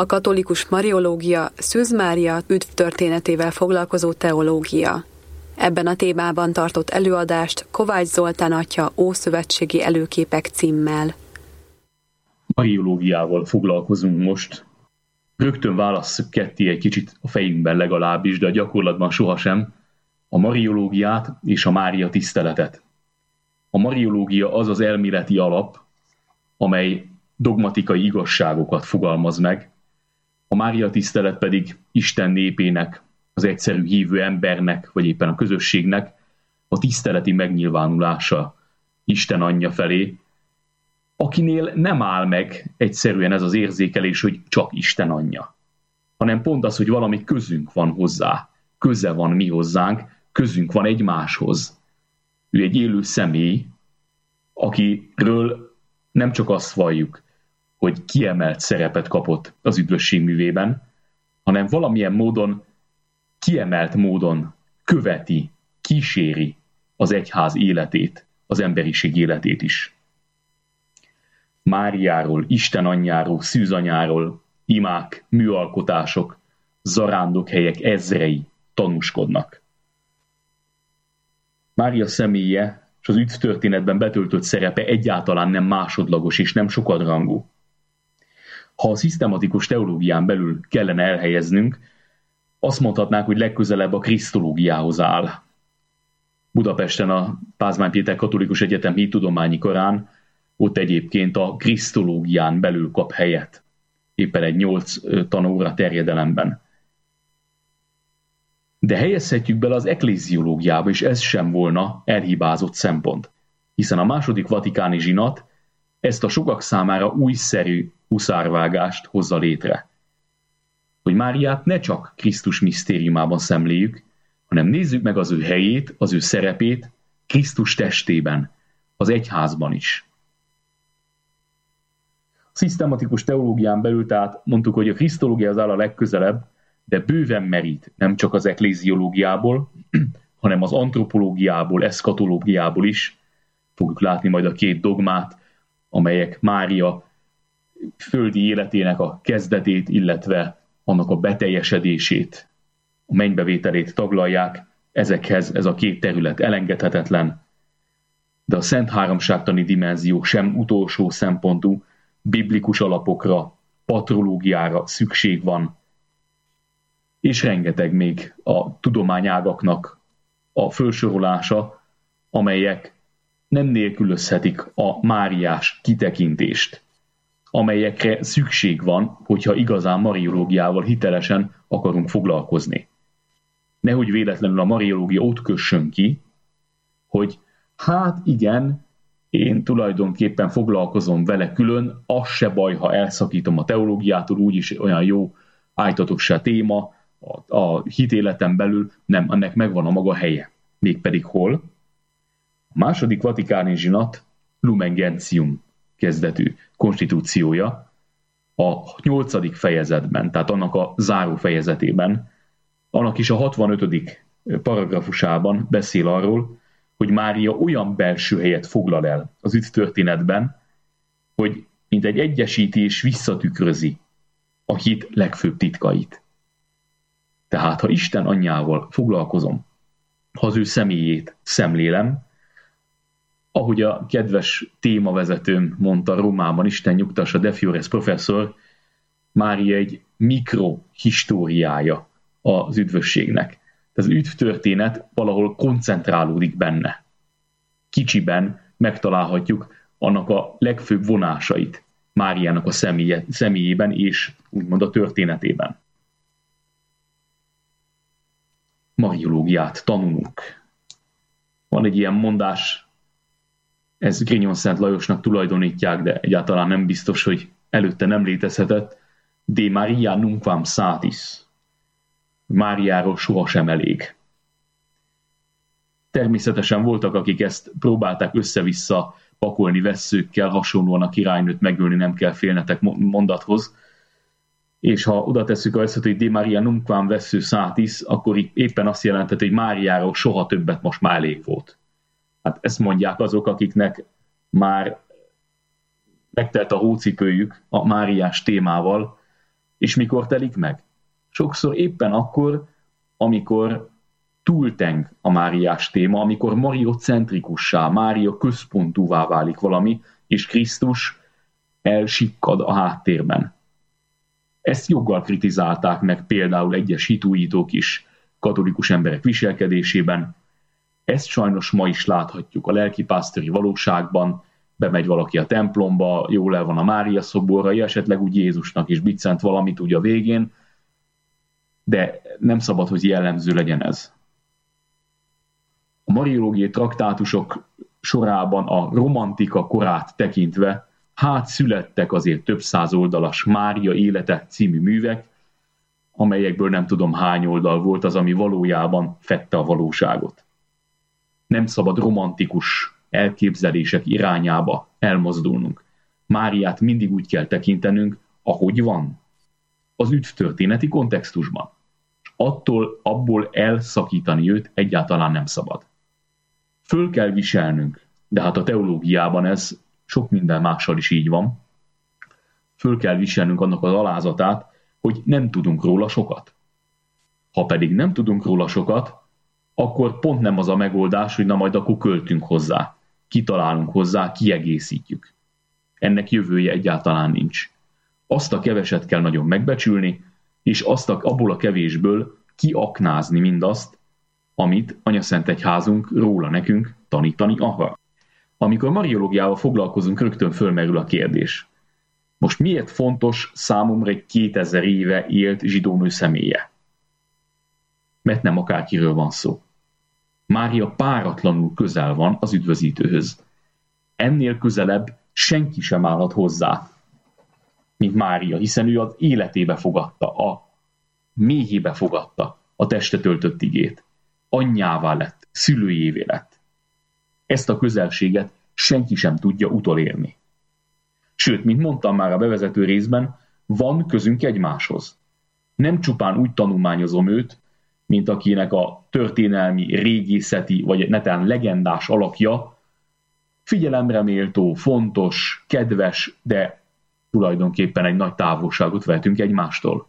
a katolikus mariológia Szűz Mária üdvtörténetével foglalkozó teológia. Ebben a témában tartott előadást Kovács Zoltán atya Ószövetségi előképek címmel. Mariológiával foglalkozunk most. Rögtön válasszuk ketté egy kicsit a fejünkben legalábbis, de a gyakorlatban sohasem a mariológiát és a Mária tiszteletet. A mariológia az az elméleti alap, amely dogmatikai igazságokat fogalmaz meg, a Mária tisztelet pedig Isten népének, az egyszerű hívő embernek, vagy éppen a közösségnek a tiszteleti megnyilvánulása Isten anyja felé, akinél nem áll meg egyszerűen ez az érzékelés, hogy csak Isten anyja, hanem pont az, hogy valami közünk van hozzá, köze van mi hozzánk, közünk van egymáshoz. Ő egy élő személy, akiről nem csak azt valljuk, hogy kiemelt szerepet kapott az üdvösség művében, hanem valamilyen módon, kiemelt módon követi, kíséri az egyház életét, az emberiség életét is. Máriáról, Isten anyjáról, Szűz anyáról imák, műalkotások, zarándokhelyek ezrei tanúskodnak. Mária személye és az üdvtörténetben betöltött szerepe egyáltalán nem másodlagos és nem sokadrangú. Ha a szisztematikus teológián belül kellene elhelyeznünk, azt mondhatnánk, hogy legközelebb a krisztológiához áll. Budapesten a Pázmány Péter Katolikus Egyetem hittudományi karán ott egyébként a krisztológián belül kap helyet, éppen egy 8 tanóra terjedelemben. De helyezhetjük bele az ekléziológiába, és ez sem volna elhibázott szempont, hiszen a második vatikáni zsinat ezt a sokak számára újszerű huszárvágást hozza létre. Hogy Máriát ne csak Krisztus misztériumában szemléljük, hanem nézzük meg az ő helyét, az ő szerepét Krisztus testében, az egyházban is. A szisztematikus teológián belül tehát mondtuk, hogy a krisztológia az áll a legközelebb, de bőven merít nem csak az ekléziológiából, hanem az antropológiából, eszkatológiából is. Fogjuk látni majd a 2 dogmát, amelyek Mária földi életének a kezdetét, illetve annak a beteljesedését, a mennybevételét taglalják. Ezekhez ez a 2 terület elengedhetetlen, de a Szent Háromságtani dimenzió sem utolsó szempontú, biblikus alapokra, patrológiára szükség van, és rengeteg még a tudományágaknak a fölsorolása, amelyek nem nélkülözhetik a máriás kitekintést, amelyekre szükség van, hogyha igazán mariológiával hitelesen akarunk foglalkozni. Nehogy véletlenül a mariológia ott kössön ki, hogy hát igen, én tulajdonképpen foglalkozom vele külön, az se baj, ha elszakítom a teológiától, úgyis olyan jó állítatos se téma, a hitéleten belül nem, ennek megvan a maga helye. Mégpedig hol? A második vatikáni zsinat Lumen Gentium kezdetű konstitúciója a 8. fejezetben, tehát annak a záró fejezetében, annak is a 65. paragrafusában beszél arról, hogy Mária olyan belső helyet foglal el az üdvtörténetben, hogy mint egy egyesítés visszatükrözi a hit legfőbb titkait. Tehát, ha Isten anyjával foglalkozom, ha az ő személyét szemlélem, ahogy a kedves témavezetőm mondta Rómában, Isten nyugtassa, De Fiores professzor, Mária egy mikrohistóriája az üdvösségnek. Az üdvtörténet valahol koncentrálódik benne. Kicsiben megtalálhatjuk annak a legfőbb vonásait Máriának a személyében és úgymond a történetében. Mariológiát tanulunk. Van egy ilyen mondás, ez Grignon Szent Lajosnak tulajdonítják, de egyáltalán nem biztos, hogy előtte nem létezhetett. De Maria nunquam satis. Máriáról sohasem elég. Természetesen voltak, akik ezt próbálták össze-vissza pakolni vesszőkkel, hasonlóan a királynőt megölni nem kell félnetek mondathoz. És ha oda tesszük azt, hogy De Maria nunquam vessző satis, akkor éppen azt jelentett, hogy Máriáról soha többet most már elég volt. Hát ezt mondják azok, akiknek már megtelt a hócipőjük a máriás témával, És mikor telik meg? Sokszor éppen akkor, amikor túlteng a máriás téma, amikor mariocentrikussá, Mária központúvá válik valami, és Krisztus elsikkad a háttérben. Ezt joggal kritizálták meg például egyes hitújítók is katolikus emberek viselkedésében. Ezt sajnos ma is láthatjuk a lelkipásztori valóságban. Bemegy valaki a templomba, jól el van a Mária szoborra, esetleg úgy Jézusnak is biccent valamit úgy a végén, de nem szabad, hogy jellemző legyen ez. A mariológiai traktátusok sorában a romantika korát tekintve születtek azért több száz oldalas Mária élete című művek, amelyekből nem tudom hány oldal volt az, ami valójában fedte a valóságot. Nem szabad romantikus elképzelések irányába elmozdulnunk. Máriát mindig úgy kell tekintenünk, ahogy van. Az üdvtörténeti kontextusban. Abból elszakítani őt egyáltalán nem szabad. Föl kell viselnünk, de hát a teológiában ez sok minden mással is így van. Föl kell viselnünk annak az alázatát, hogy nem tudunk róla sokat. Ha pedig nem tudunk róla sokat, akkor pont nem az a megoldás, hogy na majd akkor költünk hozzá, kitalálunk hozzá, kiegészítjük. Ennek jövője egyáltalán nincs. Azt a keveset kell nagyon megbecsülni, és abból a kevésből kiaknázni mindazt, amit Anyaszentegyházunk róla nekünk tanítani akar. Amikor mariológiával foglalkozunk, rögtön fölmerül a kérdés. Most miért fontos számomra egy 2000 éve élt zsidónő személye? Mert nem akárkiről van szó. Mária páratlanul közel van az üdvözítőhöz. Ennél közelebb senki sem állhat hozzá, mint Mária, hiszen ő az életébe fogadta, a méhébe fogadta a testet öltött igét. Anyjává lett, szülőjévé lett. Ezt a közelséget senki sem tudja utolérni. Sőt, mint mondtam már a bevezető részben, van közünk egymáshoz. Nem csupán úgy tanulmányozom őt, mint akinek a történelmi, régészeti vagy netán legendás alakja figyelemre méltó, fontos, kedves, de tulajdonképpen egy nagy távolságot vehetünk egymástól.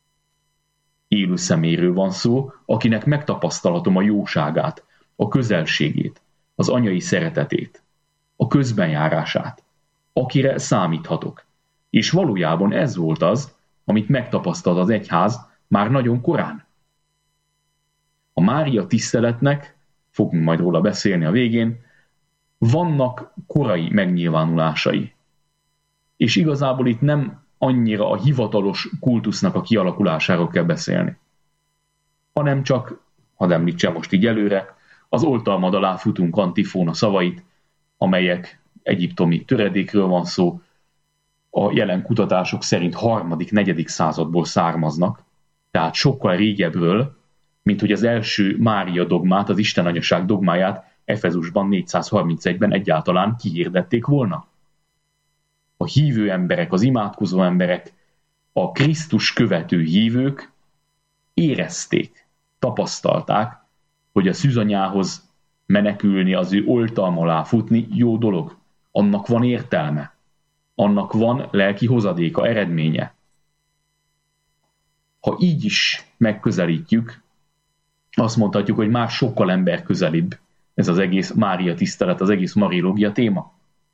Élő személyről van szó, akinek megtapasztalhatom a jóságát, a közelségét, az anyai szeretetét, a közbenjárását, akire számíthatok. És valójában ez volt az, amit megtapasztalt az egyház már nagyon korán. A Mária tiszteletnek, fogunk majd róla beszélni a végén, vannak korai megnyilvánulásai. És igazából itt nem annyira a hivatalos kultusznak a kialakulásáról kell beszélni, hanem csak, hadd említsem most így előre, az oltalmad alá futunk antifóna szavait, amelyek egyiptomi töredékről van szó, a jelen kutatások szerint 3.-4. századból származnak, tehát sokkal régebről, mint hogy az első Mária dogmát, az Isten anyaság dogmáját Efezusban 431-ben egyáltalán kihirdették volna. A hívő emberek, az imádkozó emberek, a Krisztus követő hívők érezték, tapasztalták, hogy a szűzanyához menekülni, az ő oltalma alá futni jó dolog. Annak van értelme. Annak van lelki hozadéka, eredménye. Ha így is megközelítjük, azt mondhatjuk, hogy már sokkal emberközelibb ez az egész Mária tisztelet, az egész mariológia téma.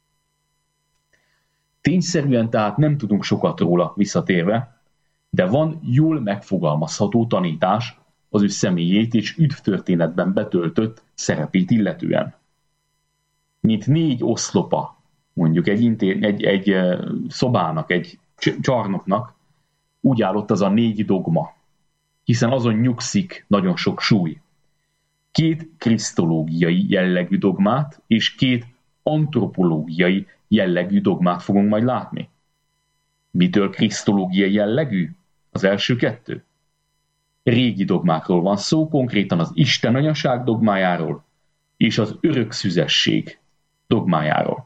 Tényszerűen tehát nem tudunk sokat róla visszatérve, de van jól megfogalmazható tanítás az ő személyét és üdvtörténetben betöltött szerepét illetően. Mint 4 oszlopa, mondjuk egy szobának, egy csarnoknak, úgy áll ott az a 4 dogma, hiszen azon nyugszik nagyon sok súly. 2 krisztológiai jellegű dogmát és 2 antropológiai jellegű dogmát fogunk majd látni. Mitől krisztológiai jellegű? Az első 2. Régi dogmákról van szó, konkrétan az Isten anyaság dogmájáról és az örökszüzesség dogmájáról.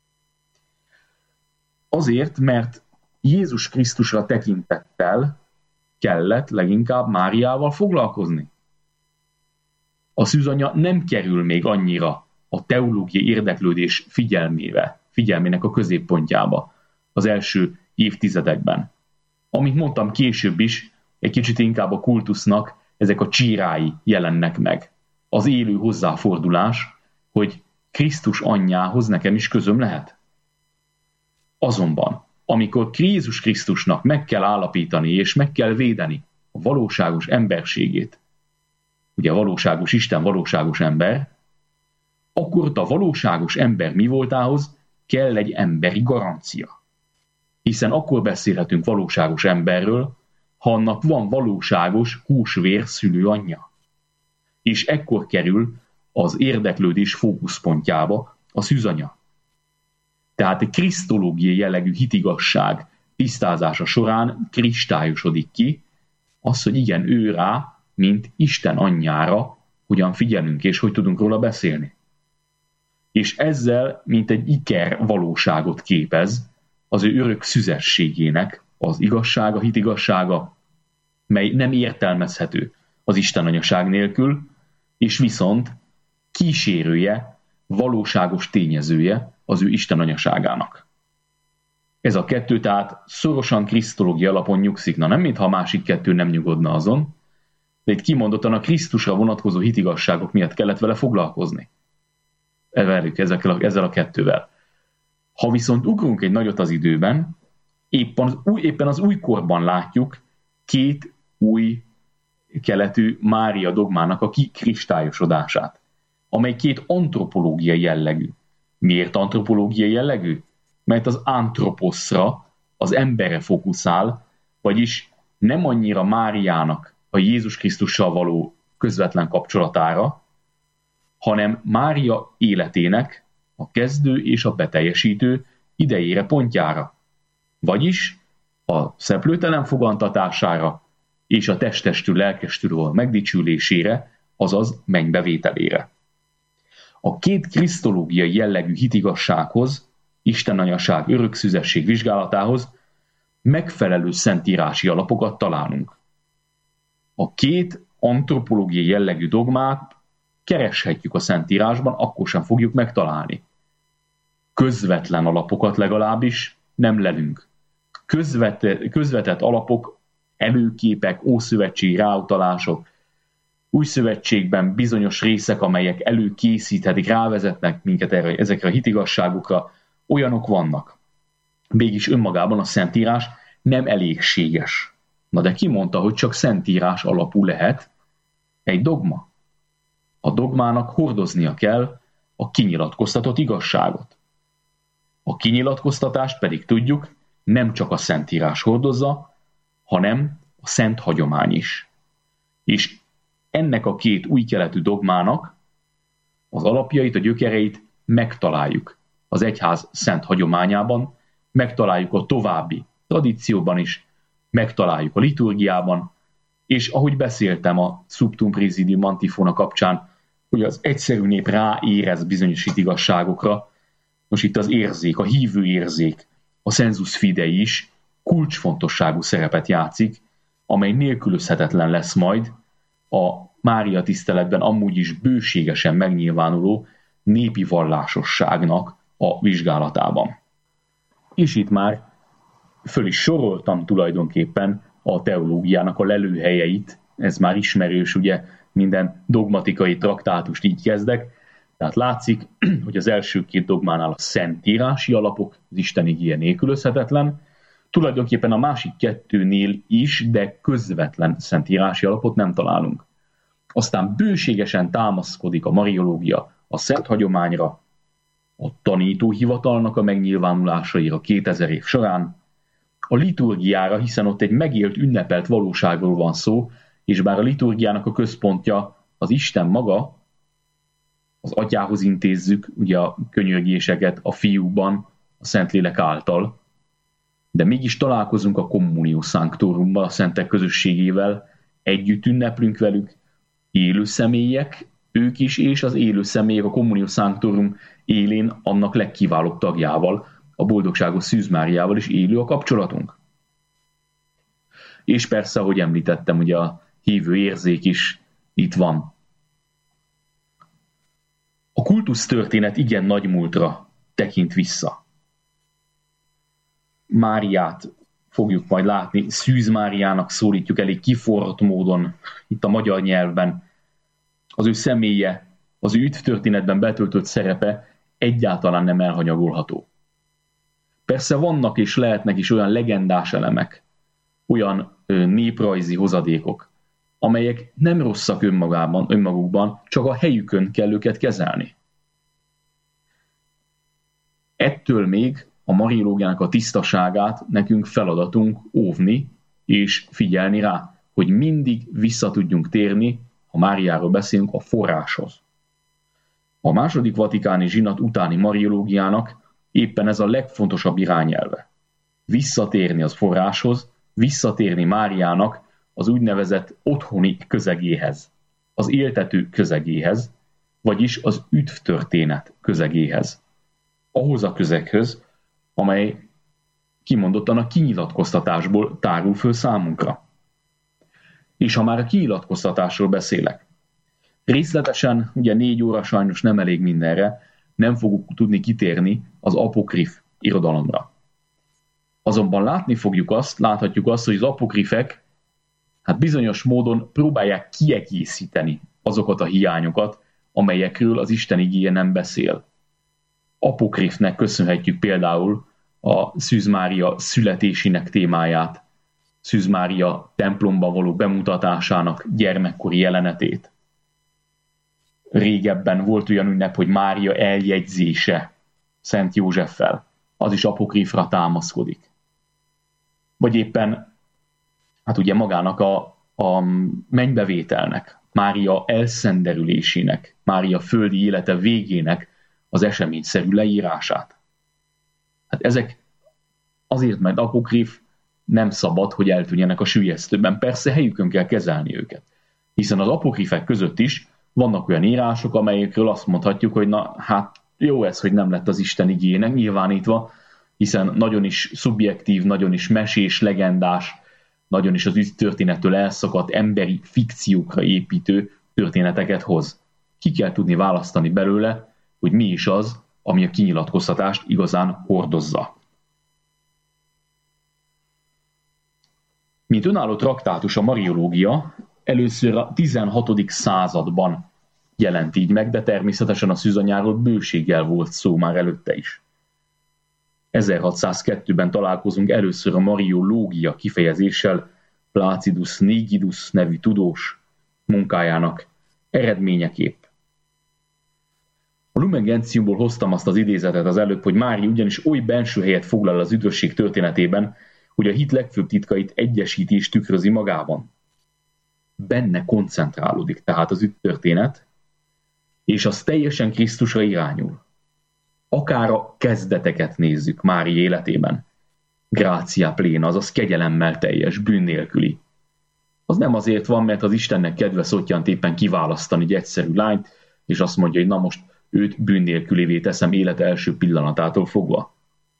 Azért, mert Jézus Krisztusra tekintettel kellett leginkább Máriával foglalkozni. A szűzanya nem kerül még annyira a teológiai érdeklődés figyelmének a középpontjába az első évtizedekben. Amit mondtam később is, egy kicsit inkább a kultusznak ezek a csírái jelennek meg. Az élő hozzáfordulás, hogy Krisztus anyjához nekem is közöm lehet. Azonban, amikor Jézus Krisztusnak meg kell állapítani és meg kell védeni a valóságos emberségét, ugye a valóságos Isten valóságos ember, akkor a valóságos ember mi voltához kell egy emberi garancia. Hiszen akkor beszélhetünk valóságos emberről, ha annak van valóságos húsvér szülő anyja. És ekkor kerül az érdeklődés fókuszpontjába a szűzanya. Tehát egy krisztológiai jellegű hitigasság tisztázása során kristályosodik ki az, hogy igen, ő rá, mint Isten anyjára, hogyan figyelünk és hogy tudunk róla beszélni. És ezzel, mint egy iker valóságot képez az ő örök szüzességének az igazsága, hitigassága, mely nem értelmezhető az Isten anyaság nélkül, és viszont kísérője, valóságos tényezője az ő Isten anyaságának. Ez a kettő tehát szorosan krisztológia alapon nyugszik, nem mintha a másik kettő nem nyugodna azon, de itt kimondottan a Krisztusra vonatkozó hitigasságok miatt kellett vele foglalkozni. Ezzel a kettővel. Ha viszont ugrunk egy nagyot az időben, éppen az újkorban látjuk két új keletű Mária dogmának a kikristályosodását, amely két antropológiai jellegű. Miért antropológiai jellegű? Mert az antroposzra, az emberre fókuszál, vagyis nem annyira Máriának a Jézus Krisztussal való közvetlen kapcsolatára, hanem Mária életének a kezdő és a beteljesítő idejére pontjára, vagyis a szeplőtelen fogantatására és a testestű lelkestű megdicsülésére, azaz mennybevételére. A két krisztológiai jellegű hitigassághoz, Isten anyaság örökszüzesség vizsgálatához megfelelő szentírási alapokat találunk. A két antropológiai jellegű dogmát kereshetjük a Szentírásban, akkor sem fogjuk megtalálni. Közvetlen alapokat legalábbis nem lelünk. Közvetett alapok, előképek, ószövetségi ráutalások, új szövetségben bizonyos részek, amelyek előkészíthetik, rávezetnek minket ezekre a hitigasságokra, olyanok vannak. Mégis önmagában a Szentírás nem elégséges. Na de ki mondta, hogy csak Szentírás alapú lehet egy dogma? A dogmának hordoznia kell a kinyilatkoztatott igazságot. A kinyilatkoztatást pedig tudjuk, nem csak a Szentírás hordozza, hanem a szent hagyomány is. És ennek a két új keletű dogmának az alapjait, a gyökereit megtaláljuk az egyház szent hagyományában, megtaláljuk a további tradícióban is, megtaláljuk a liturgiában, és ahogy beszéltem a Subtum Praesidium antifona kapcsán, hogy az egyszerű nép ráérez bizonyos igazságokra, most itt az érzék, a hívő érzék, a sensus fidei is kulcsfontosságú szerepet játszik, amely nélkülözhetetlen lesz majd a Mária tiszteletben amúgy is bőségesen megnyilvánuló népi vallásosságnak a vizsgálatában. És itt már föl is soroltam tulajdonképpen a teológiának a lelőhelyeit, ez már ismerős, ugye minden dogmatikai traktátust így kezdek, tehát látszik, hogy az első két dogmánál a szentírási alapok, az Isten igéje nélkülözhetetlen, tulajdonképpen a másik kettőnél is, de közvetlen szentírási alapot nem találunk. Aztán bőségesen támaszkodik a mariológia a szent hagyományra, a tanítóhivatalnak a megnyilvánulásaira 2000 év során, a liturgiára, hiszen ott egy megélt, ünnepelt valóságról van szó, és bár a liturgiának a központja az Isten maga, az atyához intézzük ugye a könyörgéseket a fiúban, a Szentlélek által, de mégis találkozunk a communio sanctorummal, a szentek közösségével, együtt ünneplünk velük, élő személyek, ők is, és az élő személyek a communio sanctorum élén annak legkiválóbb tagjával, a boldogságos Szűz Máriával is élő a kapcsolatunk. És persze, ahogy említettem, ugye a hívő érzék is itt van. A kultusztörténet igen nagy múltra tekint vissza. Máriát fogjuk majd látni, Szűz Máriának szólítjuk elég kiforrott módon itt a magyar nyelvben. Az ő személye, az ő üdvtörténetben betöltött szerepe egyáltalán nem elhanyagolható. Persze vannak és lehetnek is olyan legendás elemek, olyan néprajzi hozadékok, amelyek nem rosszak önmagukban, csak a helyükön kell őket kezelni. Ettől még a mariológiának a tisztaságát nekünk feladatunk óvni és figyelni rá, hogy mindig vissza tudjunk térni, ha Máriáról beszélünk, a forráshoz. A második vatikáni zsinat utáni mariológiának éppen ez a legfontosabb irányelve. Visszatérni az forráshoz, visszatérni Máriának az úgynevezett otthoni közegéhez, az éltető közegéhez, vagyis az üdvtörténet közegéhez. Ahhoz a közeghöz, amely kimondottan a kinyilatkoztatásból tárul föl számunkra. És ha már a kinyilatkoztatásról beszélek, részletesen, ugye 4 óra sajnos nem elég mindenre, nem fogunk tudni kitérni az apokrif irodalomra. Azonban láthatjuk azt, hogy az apokrifek bizonyos módon próbálják kiegészíteni azokat a hiányokat, amelyekről az Isten igéje nem beszél. Apokrifnek köszönhetjük például a Szűz Mária születésének témáját, Szűz Mária templomban való bemutatásának gyermekkori jelenetét. Régebben volt olyan ünnep, hogy Mária eljegyzése Szent Józseffel, az is apokrifra támaszkodik. Vagy éppen, ugye magának a mennybevételnek, Mária elszenderülésének, Mária földi élete végének az eseményszerű leírását. Ezek azért, mert apokrif, nem szabad, hogy eltűnjenek a süllyesztőben. Persze helyükön kell kezelni őket. Hiszen az apokrifek között is vannak olyan írások, amelyekről azt mondhatjuk, hogy jó ez, hogy nem lett az Isten igének nyilvánítva, hiszen nagyon is szubjektív, nagyon is mesés, legendás, nagyon is az üdvtörténettől elszakadt emberi fikciókra építő történeteket hoz. Ki kell tudni választani belőle, hogy mi is az, ami a kinyilatkoztatást igazán hordozza. Mint önálló traktátus a mariológia először a 16. században jelent így meg, de természetesen a szűzanyáról bőséggel volt szó már előtte is. 1602-ben találkozunk először a mariológia kifejezéssel Placidus Nigidus nevű tudós munkájának eredményeképp. A Lumen Gentiumból hoztam azt az idézetet az előbb, hogy Mária ugyanis oly benső helyet foglal az üdvösség történetében, hogy a hit legfőbb titkait egyesíti és tükrözi magában. Benne koncentrálódik tehát az üdvtörténet, és az teljesen Krisztusra irányul. Akár a kezdeteket nézzük Mária életében. Grácia pléna, azaz kegyelemmel teljes, bűn nélküli. Az nem azért van, mert az Istennek kedve szottyant éppen kiválasztani egy egyszerű lányt, és azt mondja, hogy na most őt bűn nélkülévé teszem élete első pillanatától fogva.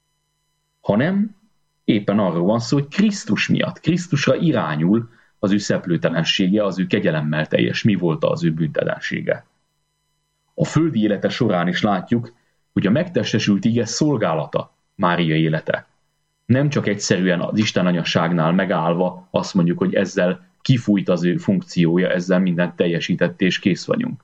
Hanem éppen arról van szó, hogy Krisztus miatt, Krisztusra irányul az ő szeplőtelensége, az ő kegyelemmel teljes, mi volt az ő bűntelensége. A földi élete során is látjuk, hogy a megtestesült ige szolgálata Mária élete. Nem csak egyszerűen az Isten anyasságnál megállva azt mondjuk, hogy ezzel kifújt az ő funkciója, ezzel mindent teljesített és kész vagyunk.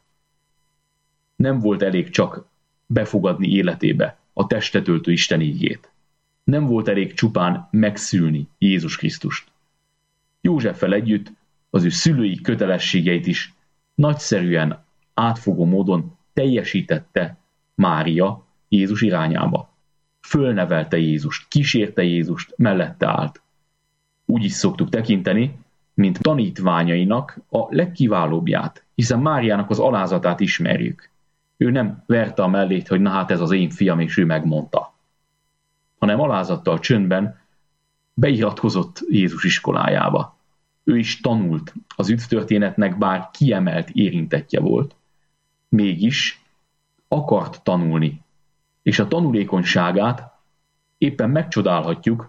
Nem volt elég csak befogadni életébe a testet öltő Isten ígét. Nem volt elég csupán megszülni Jézus Krisztust. Józseffel együtt az ő szülői kötelességeit is nagyszerűen, átfogó módon teljesítette Mária Jézus irányába. Fölnevelte Jézust, kísérte Jézust, mellette állt. Úgy is szoktuk tekinteni, mint tanítványainak a legkiválóbbját, hiszen Máriának az alázatát ismerjük. Ő nem verte a mellét, hogy na hát ez az én fiam, és ő megmondta, hanem alázattal csöndben beiratkozott Jézus iskolájába. Ő is tanult az üdvtörténetnek, bár kiemelt érintettje volt, mégis akart tanulni, és a tanulékonyságát éppen megcsodálhatjuk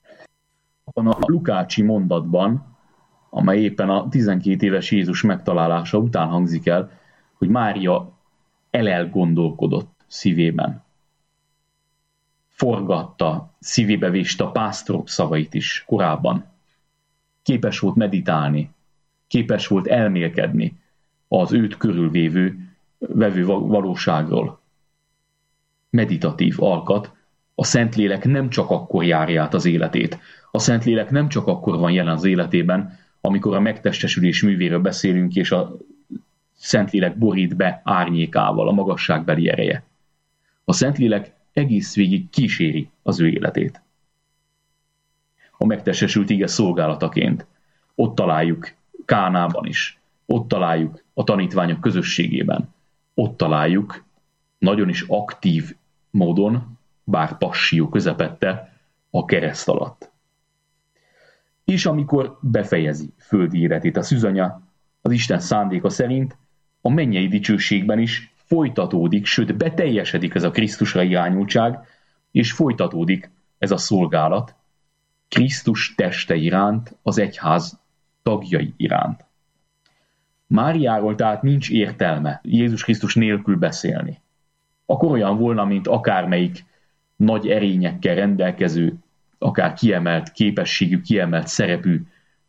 a Lukácsi mondatban, amely éppen a 12 éves Jézus megtalálása után hangzik el, hogy Mária elgondolkodott szívében. forgatta, szívébe véste a pásztorok szavait is korábban. Képes volt meditálni, képes volt elmélkedni az őt körülvevő valóságról. Meditatív alkat, a Szentlélek nem csak akkor járja át az életét. A Szentlélek nem csak akkor van jelen az életében, amikor a megtestesülés művéről beszélünk, és a Szentlélek borít be árnyékával a magasságbeli ereje. A Szentlélek egész végig kíséri az ő életét. A megtestesült ige szolgálataként. Ott találjuk Kánában is. Ott találjuk a tanítványok közösségében. Ott találjuk nagyon is aktív módon, bár passzió közepette, a kereszt alatt. És amikor befejezi földi életét a szűzanya, az Isten szándéka szerint a mennyei dicsőségben is folytatódik, sőt beteljesedik ez a Krisztusra irányultság, és folytatódik ez a szolgálat Krisztus teste iránt, az egyház tagjai iránt. Máriáról tehát nincs értelme Jézus Krisztus nélkül beszélni. Akkor olyan volna, mint akármelyik nagy erényekkel rendelkező, akár kiemelt képességű, kiemelt szerepű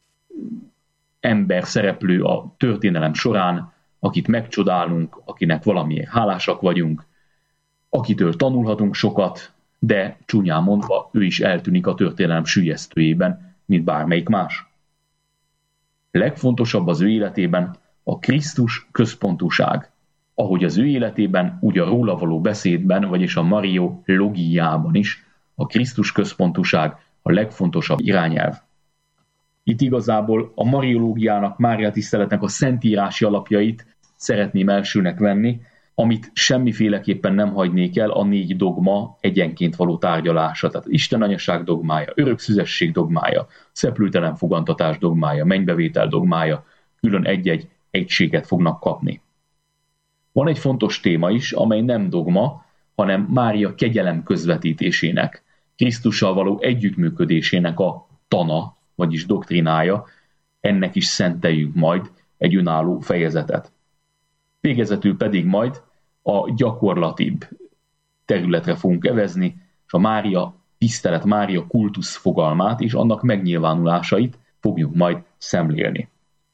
ember szereplő a történelem során, akit megcsodálunk, akinek valamiért hálásak vagyunk, akitől tanulhatunk sokat, de csúnyán mondva ő is eltűnik a történelem süllyesztőjében, mint bármelyik más. Legfontosabb az ő életében a Krisztus központúság, ahogy az ő életében, úgy a róla való beszédben, vagyis a mariológiában is a Krisztus központúság a legfontosabb irányelv. Itt igazából a mariológiának, Mária tiszteletnek a szentírási alapjait szeretném elsőnek venni, amit semmiféleképpen nem hagynék el, a 4 dogma egyenként való tárgyalása. Tehát Isten anyaság dogmája, örökszüzesség dogmája, szeplőtelen fogantatás dogmája, mennybevétel dogmája, külön egy-egy egységet fognak kapni. Van egy fontos téma is, amely nem dogma, hanem Mária kegyelem közvetítésének, Krisztussal való együttműködésének a tana, vagyis doktrinája, ennek is szenteljünk majd egy önálló fejezetet. Végezetül pedig majd a gyakorlatibb területre fogunk evezni, és a Mária tisztelet, Mária kultusz fogalmát és annak megnyilvánulásait fogjuk majd szemlélni.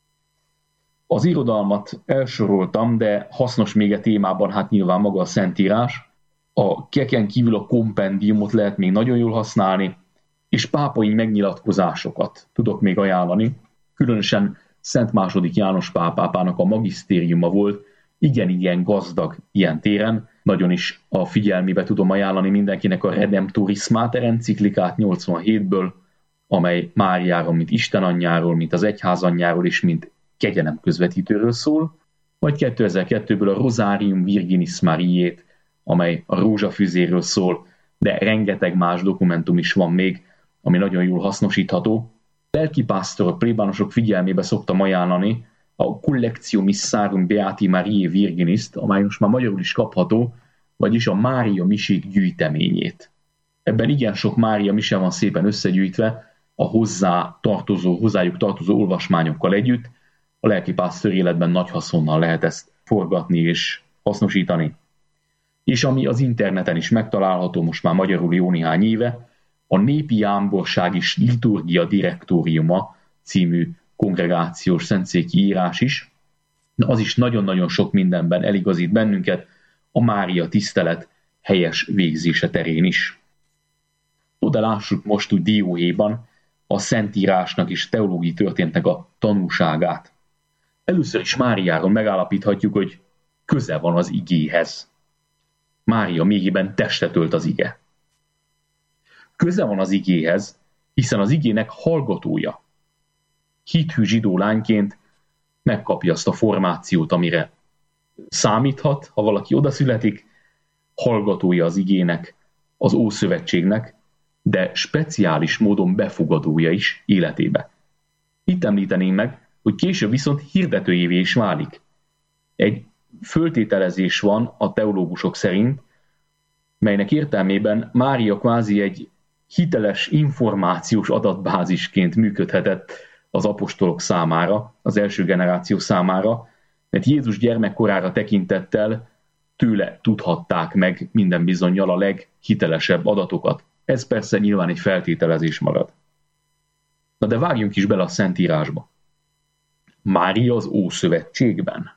Az irodalmat elsoroltam, de hasznos még a témában hát nyilván maga a Szentírás. A keken kívül a kompendiumot lehet még nagyon jól használni, és pápai megnyilatkozásokat tudok még ajánlani. Különösen Szent II. János pápának a magisztériuma volt, igen gazdag ilyen téren. Nagyon is a figyelmébe tudom ajánlani mindenkinek a Redemptoris Mater enciklikát 87-ből, amely Máriáról, mint Isten anyjáról, mint az egyház anyjáról és mint kegyelem közvetítőről szól, vagy 2002-ből a Rosarium Virginis Mariét, amely a rózsafűzéről szól, de rengeteg más dokumentum is van még, ami nagyon jól hasznosítható. Lelkipásztor, plébánosok figyelmébe szoktam ajánlani a Collectio Missarum Beati Mariae Virginist, amely most már magyarul is kapható, vagyis a Mária misék gyűjteményét. Ebben igen sok Mária mise van szépen összegyűjtve, a hozzájuk tartozó olvasmányokkal együtt. A lelkipásztor életben nagy haszonnal lehet ezt forgatni és hasznosítani. És ami az interneten is megtalálható most már magyarul jó néhány éve, a Népi Jámborság és Liturgia Direktóriuma című kongregációs szentszéki írás is. Az is nagyon-nagyon sok mindenben eligazít bennünket a Mária tisztelet helyes végzése terén is. De lássuk most úgy dióhéjban a Szentírásnak és teológiai történetnek a tanúságát. Először is Máriáról megállapíthatjuk, hogy köze van az igéhez. Mária méhében testet ölt az ige. Köze van az igéhez, hiszen az igének hallgatója. Hithű zsidó lányként megkapja azt a formációt, amire számíthat, ha valaki odaszületik, hallgatója az igének, az Ószövetségnek, de speciális módon befogadója is életébe. Itt említeném meg, hogy később viszont hirdetőjévé is válik. Egy föltételezés van a teológusok szerint, melynek értelmében Mária kvázi egy hiteles információs adatbázisként működhetett az apostolok számára, az első generáció számára, mert Jézus gyermekkorára tekintettel tőle tudhatták meg minden bizonnyal a leghitelesebb adatokat. Ez persze nyilván egy feltételezés marad. Na de vágjunk is bele a Szentírásba. Mária az Ószövetségben.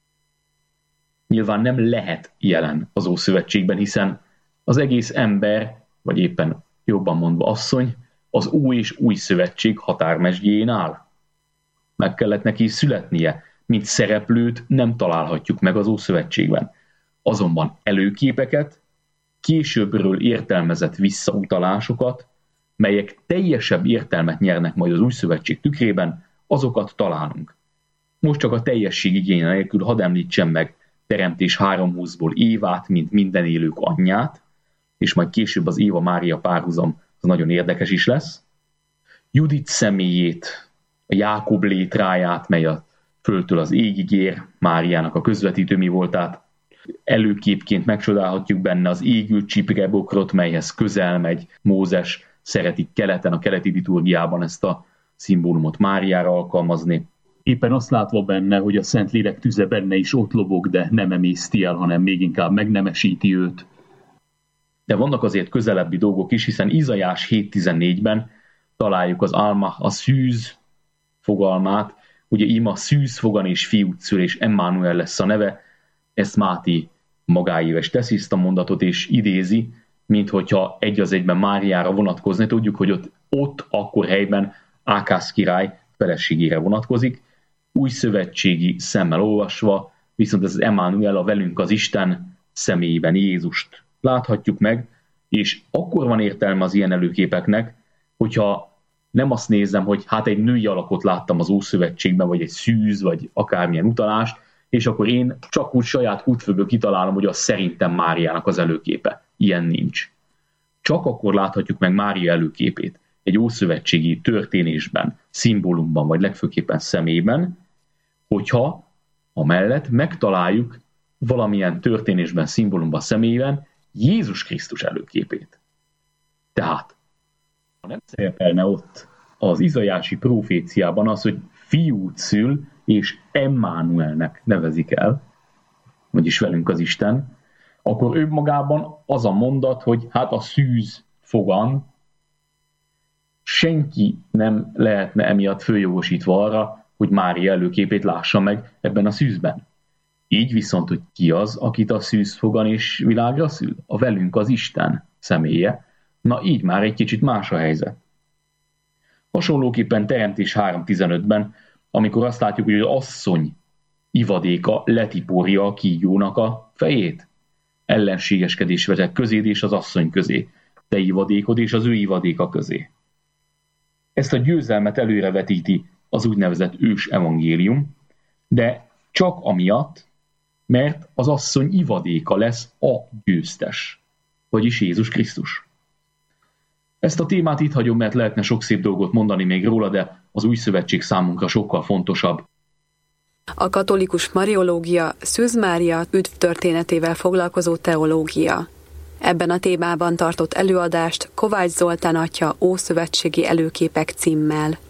Nyilván nem lehet jelen az Ószövetségben, hiszen az egész ember, vagy éppen jobban mondva asszony, az Ó és Új Szövetség határmezsdjén áll. Meg kellett neki születnie, mint szereplőt nem találhatjuk meg az Ószövetségben. Azonban előképeket, későbbről értelmezett visszautalásokat, melyek teljesebb értelmet nyernek majd az Új Szövetség tükrében, azokat találunk. Most csak a teljesség igénye nélkül hadd említsem meg Teremtés 3:20-ból Évát, mint minden élők anyját, és majd később az Éva-Mária párhuzam az nagyon érdekes is lesz. Judit személyét, a Jákob létráját, mely a földtől az égig ér, Máriának a közvetítő mi voltát, előképként megcsodálhatjuk benne az égő csiprebokrot, melyhez közel megy Mózes, szeretik keleten, a keleti liturgiában ezt a szimbólumot Máriára alkalmazni. Éppen azt látva benne, hogy a Szentlélek tüze benne is ott lobog, de nem emészti el, hanem még inkább megnemesíti őt. De vannak azért közelebbi dolgok is, hiszen Izaiás 7:14-ben találjuk az alma, a szűz fogalmát, ugye ima szűz fogan és fiút szül, és Emmanuel lesz a neve, ezt Máté magáéves teszi ezt a mondatot, és idézi, mint hogyha egy az egyben Máriára vonatkozni. Tudjuk, hogy ott akkor helyben Ákász király feleségére vonatkozik. Új szövetségi szemmel olvasva, viszont ez az Emmanuel, a velünk az Isten személyében Jézust láthatjuk meg, és akkor van értelme az ilyen előképeknek, hogyha nem azt nézem, hogy hát egy női alakot láttam az Ószövetségben, vagy egy szűz, vagy akármilyen utalást, és akkor én csak úgy saját kutfőből kitalálom, hogy az szerintem Máriának az előképe. Ilyen nincs. Csak akkor láthatjuk meg Mária előképét egy ószövetségi történésben, szimbólumban, vagy legfőképpen szemében, hogyha amellett megtaláljuk valamilyen történésben, szimbólumban, személyben Jézus Krisztus előképét. Tehát, ha nem szerepelne ott az izaiási proféciában az, hogy fiút szül, és Emmanuelnek nevezik el, vagyis velünk az Isten, akkor ő magában az a mondat, hogy hát a szűz fogan, senki nem lehetne emiatt főjogosítva arra, hogy Mária előképét lássa meg ebben a szűzben. Így viszont, hogy ki az, akit a szűz fogan és világra szül? A velünk az Isten személye. Na így már egy kicsit más a helyzet. Hasonlóképpen Teremtés 3:15-ben, amikor azt látjuk, hogy az asszony ivadéka letiporja a kígyónak a fejét. Ellenségeskedés vezet közéd és az asszony közé, te ivadékod és az ő ivadéka közé. Ezt a győzelmet előrevetíti az úgynevezett ős evangélium, de csak amiatt, mert az asszony ivadéka lesz a győztes, vagyis Jézus Krisztus. Ezt a témát itt hagyom, mert lehetne sok szép dolgot mondani még róla, de az új szövetség számunkra sokkal fontosabb. A katolikus mariológia Szűz Mária üdvtörténetével foglalkozó teológia. Ebben a témában tartott előadást Kovács Zoltán atya Ószövetségi előképek címmel.